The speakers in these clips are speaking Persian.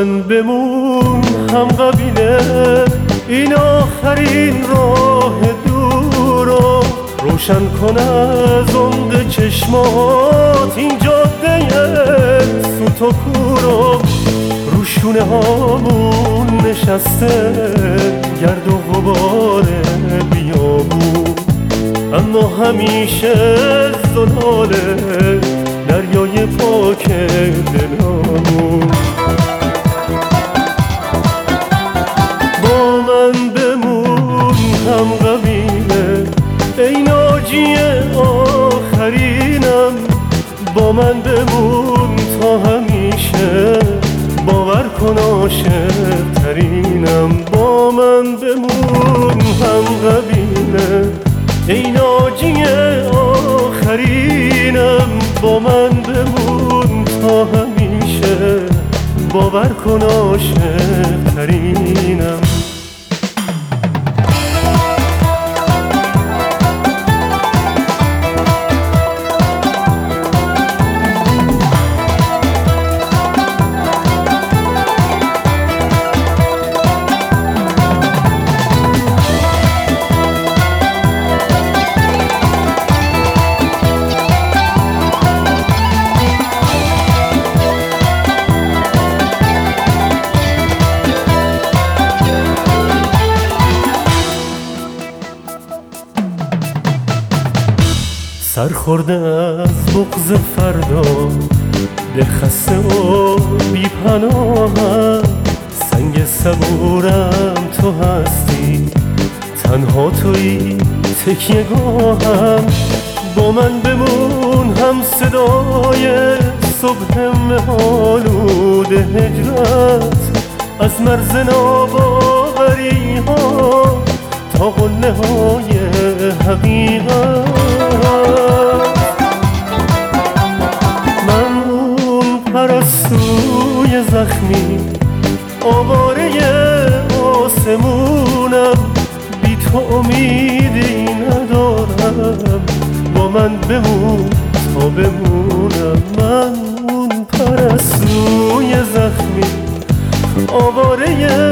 من بمون هم قبیله این آخرین راه دورو روشن کن از عمق چشمات این جاده سوت و کورو رو شونه هامون نشسته گرد و غبار بیابون اما همیشه زلاله دریای پاک دلامون با من بمون هم قبیله ای ناجی آخرینم با من بمون تا همیشه باور کن عاشق ترینم با من بمون هم قبیله ای ناجی آخرینم با من بمون تا همیشه باور کن عاشق ترینم سرخورده از بغض فردا دل خسته و بی پناهم سنگ صبورم تو هستی تنها تویی تکیه گاهم با من بمون هم صدای صبح مه‌آلود هجرت از مرز ناباوری ها تا قله های حقیقت من اون پرستوی زخمی آواره آسمونم بی تو امیدی ندارم با من بمون تا بمونم من اون پرستوی زخمی آواره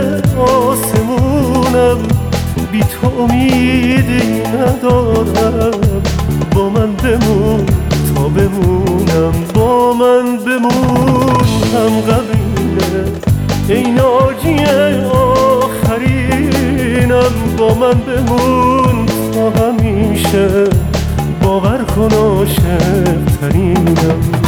آسمونم بی تو امیدی ندارم با من بمون تا بمونم با من بمون هم قبیله ای ناجی آخرینم با من بمون تا همیشه باور کن عاشق ترینم